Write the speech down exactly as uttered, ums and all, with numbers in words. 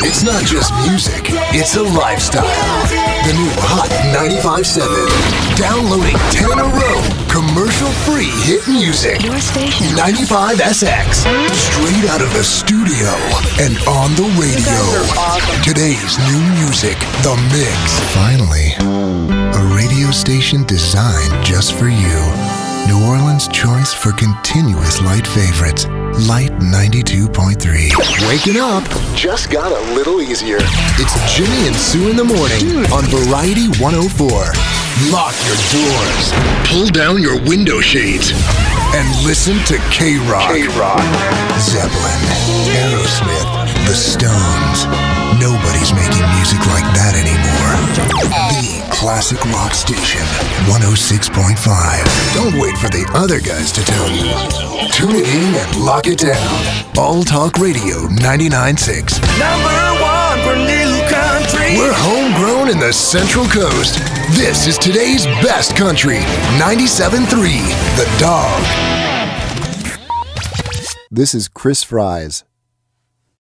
It's not just music, it's a lifestyle. The new Hot ninety-five point seven. Downloading ten in a row. Commercial-free hit music. Your station. ninety-five S X. Straight out of the studio and on the radio. Awesome. Today's new music, The Mix. Finally, a radio station designed just for you. New Orleans' choice for continuous light favorites. Light ninety-two point three. Waking up just got a little easier. It's Jimmy and Sue in the morning on Variety one oh four. Lock your doors, pull down your window shades, and listen to K-Rock. K-Rock. Zeppelin, Aerosmith, The Stones. Nobody's making music like that anymore. The classic rock station, one oh six point five. Don't wait for the other guys to tell you. Tune it in and lock it down. All Talk Radio ninety-nine point six. Number one for new country. We're homegrown in the Central Coast. This is today's best country, ninety-seven point three, The Dog. This is Chris Fries.